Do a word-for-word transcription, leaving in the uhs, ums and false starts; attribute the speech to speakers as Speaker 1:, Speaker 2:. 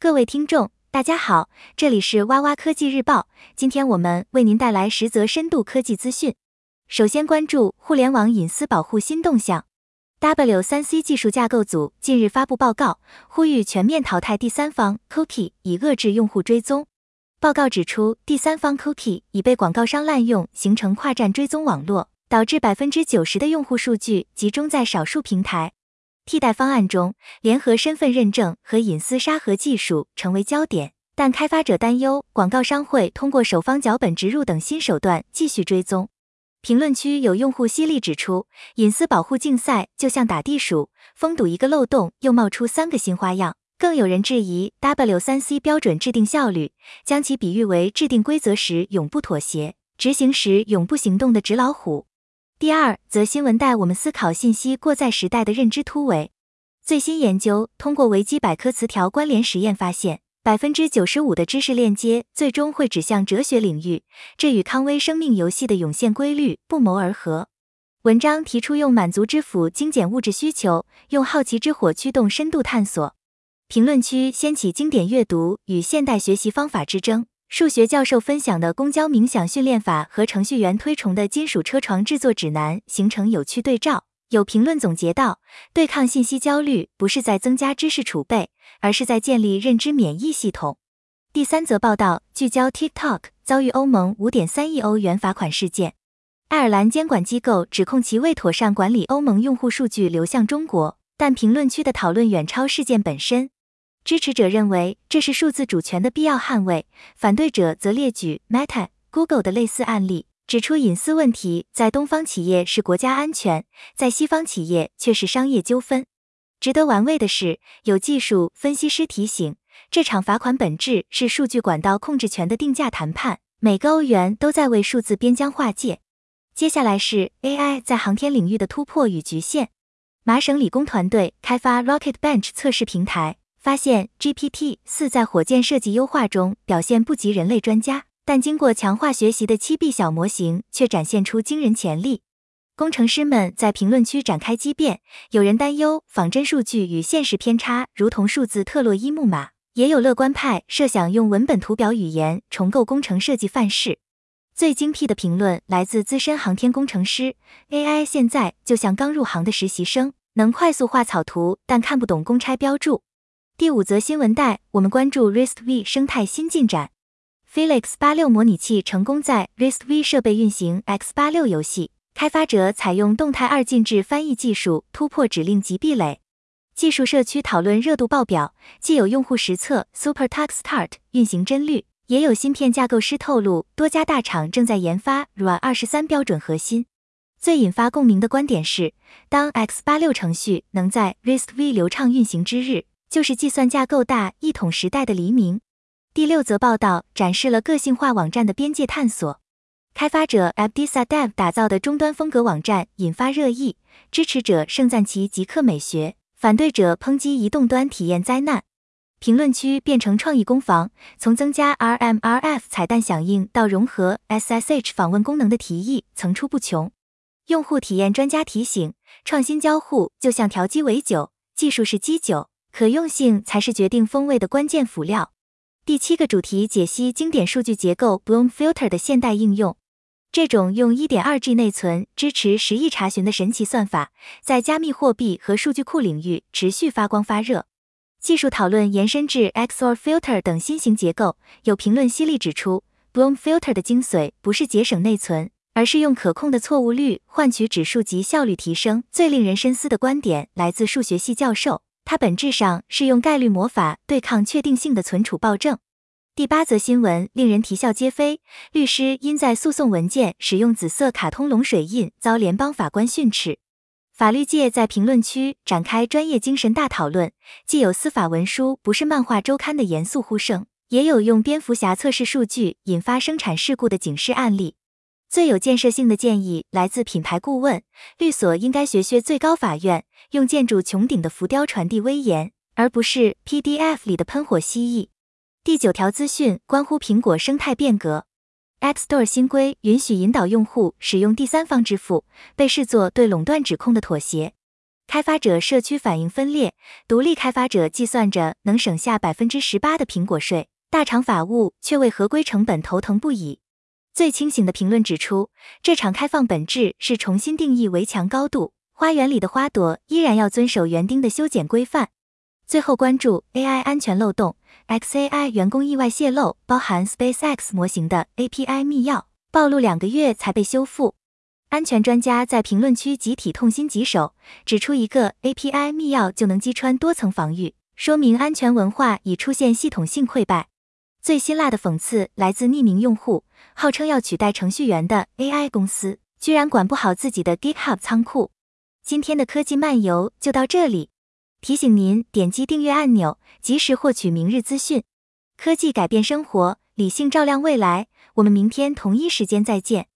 Speaker 1: 各位听众，大家好，这里是哇哇科技日报，今天我们为您带来十则深度科技资讯。首先关注互联网隐私保护新动向。W 三 C 技术架构组近日发布报告，呼吁全面淘汰第三方 cookie， 以遏制用户追踪。报告指出，第三方 cookie 已被广告商滥用，形成跨站追踪网络，导致 百分之九十 的用户数据集中在少数平台。替代方案中，联合身份认证和隐私沙盒技术成为焦点，但开发者担忧广告商会通过首方脚本植入等新手段继续追踪。评论区有用户犀利指出，隐私保护竞赛就像打地鼠，封堵一个漏洞又冒出三个新花样。更有人质疑 W 三 C 标准制定效率，将其比喻为制定规则时永不妥协，执行时永不行动的纸老虎。第二则新闻带我们思考信息过载时代的认知突围。最新研究通过维基百科词条关联实验发现， 百分之九十五 的知识链接最终会指向哲学领域，这与康威生命游戏的涌现规律不谋而合。文章提出用满足之斧精简物质需求，用好奇之火驱动深度探索。评论区掀起经典阅读与现代学习方法之争。数学教授分享的公交冥想训练法和程序员推崇的金属车床制作指南形成有趣对照。有评论总结道，对抗信息焦虑不是在增加知识储备，而是在建立认知免疫系统。第三则报道聚焦 TikTok 遭遇欧盟 五点三亿欧元罚款事件。爱尔兰监管机构指控其未妥善管理欧盟用户数据流向中国，但评论区的讨论远超事件本身。支持者认为这是数字主权的必要捍卫，反对者则列举 Meta、Google 的类似案例，指出隐私问题在东方企业是国家安全，在西方企业却是商业纠纷。值得玩味的是，有技术分析师提醒，这场罚款本质是数据管道控制权的定价谈判，每个欧元都在为数字边疆划界。接下来是 A I 在航天领域的突破与局限。麻省理工团队开发 Rocket Bench 测试平台，发现 G P T 四 在火箭设计优化中表现不及人类专家，但经过强化学习的 七 B 小模型却展现出惊人潜力。工程师们在评论区展开激辩，有人担忧仿真数据与现实偏差如同数字特洛伊木马，也有乐观派设想用文本图表语言重构工程设计范式。最精辟的评论来自资深航天工程师， A I 现在就像刚入行的实习生，能快速画草图，但看不懂公差标注。第五则新闻带我们关注 R I S C V 生态新进展。 Felix 八六模拟器成功在 R I S C V 设备运行 X 八六 游戏，开发者采用动态二进制翻译技术突破指令级壁垒。技术社区讨论热度爆表，既有用户实测 SuperTux Start 运行帧率，也有芯片架构师透露多家大厂正在研发 R A 二十三 标准核心。最引发共鸣的观点是，当 X 八六 程序能在 R I S C V 流畅运行之日，就是计算架构大一统时代的黎明。第六则报道展示了个性化网站的边界探索。开发者 Abdisa Dev 打造的终端风格网站引发热议，支持者盛赞其极客美学，反对者抨击移动端体验灾难。评论区变成创意攻防，从增加 R M R F 彩蛋响应到融合 S S H 访问功能的提议层出不穷。用户体验专家提醒，创新交互就像调鸡尾酒，技术是基酒，可用性才是决定风味的关键辅料。第七个主题解析经典数据结构 Bloom Filter 的现代应用。这种用 一点二 G 内存支持十亿查询的神奇算法，在加密货币和数据库领域持续发光发热。技术讨论延伸至 X O R Filter 等新型结构，有评论犀利指出 Bloom Filter 的精髓不是节省内存，而是用可控的错误率换取指数级效率提升。最令人深思的观点来自数学系教授，它本质上是用概率魔法对抗确定性的存储暴政。第八则新闻令人啼笑皆非，律师因在诉讼文件使用紫色卡通龙水印遭联邦法官训斥。法律界在评论区展开专业精神大讨论，既有司法文书不是漫画周刊的严肃呼声，也有用蝙蝠侠测试数据引发生产事故的警示案例。最有建设性的建议来自品牌顾问，律所应该学学最高法院，用建筑穹顶的浮雕传递威严，而不是 P D F 里的喷火蜥蜴。第九条资讯关乎苹果生态变革。App Store 新规允许引导用户使用第三方支付，被视作对垄断指控的妥协。 开发者社区反应分裂，独立开发者计算着能省下 百分之十八 的苹果税，大厂法务却为合规成本头疼不已。最清醒的评论指出，这场开放本质是重新定义围墙高度，花园里的花朵依然要遵守园丁的修剪规范。最后关注 A I 安全漏洞 ，X A I 员工意外泄露，包含 SpaceX 模型的 A P I 密钥，暴露两个月才被修复。安全专家在评论区集体痛心疾首，指出一个 A P I 密钥就能击穿多层防御，说明安全文化已出现系统性溃败。最辛辣的讽刺来自匿名用户，号称要取代程序员的 A I 公司，居然管不好自己的 GitHub 仓库。今天的科技漫游就到这里，提醒您点击订阅按钮，及时获取明日资讯。科技改变生活，理性照亮未来，我们明天同一时间再见。